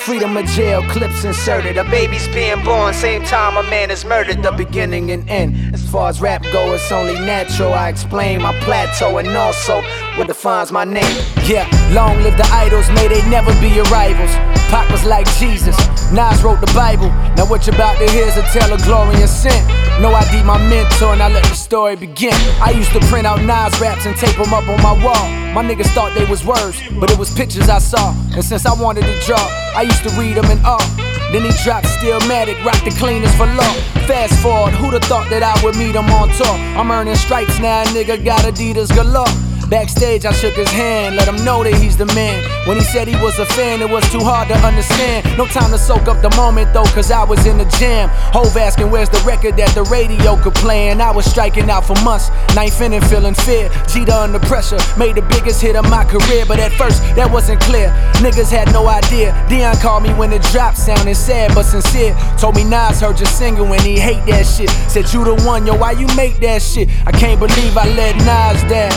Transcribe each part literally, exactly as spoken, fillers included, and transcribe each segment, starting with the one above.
Freedom of jail, clips inserted. A baby's being born, same time a man is murdered. The beginning and end. As far as rap go, it's only natural. I explain my plateau and also what defines my name. Yeah, long live the idols, may they never be your rivals. Pac was like Jesus, Nas wrote the Bible. Now what you're about to hear is a tale of glory and sin. No I D my mentor and I let the story begin. I used to print out Nas raps and tape them up on my wall. My niggas thought they was words, but it was pictures I saw. And since I wanted to draw, I used to read them in awe. Then he dropped Stillmatic, rock the cleanest for law. Fast forward, who'da thought that I would meet him on tour? I'm earning stripes now, nigga got Adidas galore. Backstage I shook his hand, let him know that he's the man. When he said he was a fan, it was too hard to understand. No time to soak up the moment though, cause I was in the jam. Hove asking where's the record that the radio could play. And I was striking out for months, ninth inning feeling fear. Cheetah under pressure, made the biggest hit of my career. But at first, that wasn't clear, niggas had no idea. Dion called me when it dropped, sounding sad but sincere. Told me Nas heard your single and he hate that shit. Said you the one, yo, why you make that shit? I can't believe I let Nas down.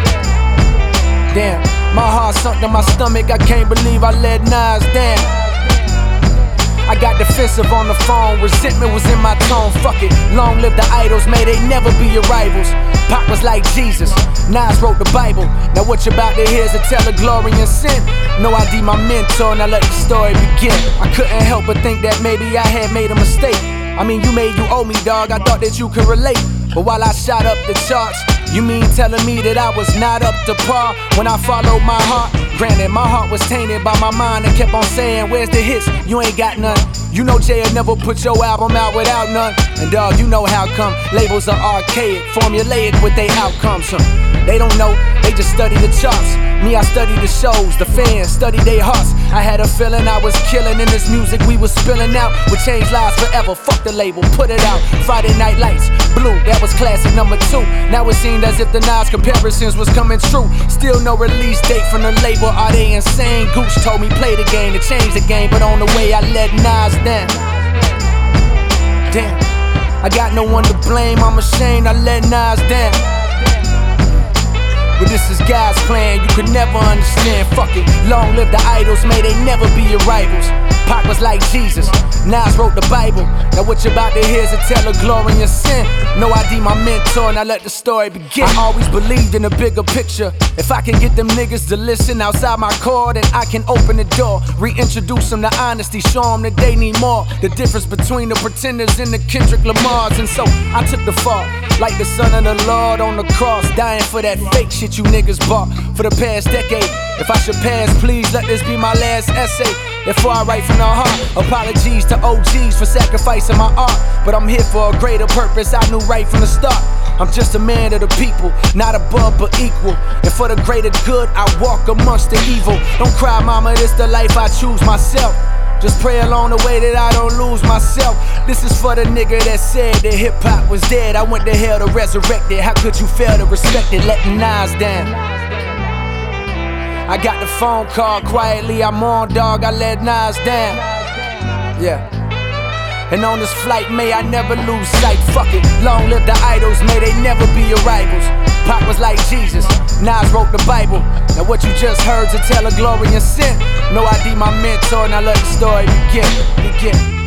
Damn, my heart sunk to my stomach, I can't believe I let Nas down. I got defensive on the phone, resentment was in my tone, fuck it. Long live the idols, may they never be your rivals. Pac was like Jesus, Nas wrote the Bible. Now what you're about to hear is a tale of glory and sin. No I D my mentor and I let the story begin. I couldn't help but think that maybe I had made a mistake. I mean you made you owe me dog, I thought that you could relate. But while I shot up the charts, you mean telling me that I was not up to par when I followed my heart? Granted, my heart was tainted by my mind and kept on saying, where's the hits? You ain't got none. You know Jay had never put your album out without none. And dog, you know how come labels are archaic, formulaic with their outcomes. Huh? They don't know, they just study the charts. Me, I study the shows, the fans, study their hearts. I had a feeling I was killing in this music we was spilling out. Would change lives forever, fuck the label, put it out. Friday Night Lights, Blue, that was classic number two. Now it seemed as if the Nas comparisons was coming true. Still no release date from the label, are they insane? Gooch told me play the game to change the game, but on the way I let Nas down. Damn, I got no one to blame, I'm ashamed I let Nas down. But this is God's plan, you could never understand, fuck it. Long live the idols, may they never be your rivals. Pac was like Jesus, Nas wrote the Bible. Now what you're about to hear is a tale of glory and sin. No I D my mentor and I let the story begin. I always believed in a bigger picture. If I can get them niggas to listen outside my core, then I can open the door. Reintroduce them to honesty, show them that they need more. The difference between the pretenders and the Kendrick Lamars. And so I took the fall, like the son of the Lord on the cross, dying for that fake shit you niggas bought for the past decade. If I should pass, please let this be my last essay. Therefore I write from the heart. Apologies to O Gs for sacrificing my art, but I'm here for a greater purpose I knew right from the start. I'm just a man of the people, not above but equal. And for the greater good, I walk amongst the evil. Don't cry mama, this the life I choose myself. Just pray along the way that I don't lose myself. This is for the nigga that said that hip-hop was dead. I went to hell to resurrect it. How could you fail to respect it, letting Nas down? I got the phone call quietly, I'm on dog, I let Nas down. Yeah. And on this flight, may I never lose sight, fuck it. Long live the idols, may they never be your rivals. Pac was like Jesus, Nas wrote the Bible. Now what you just heard's a tale of glory and sin. No I D my mentor and I let the story begin, begin.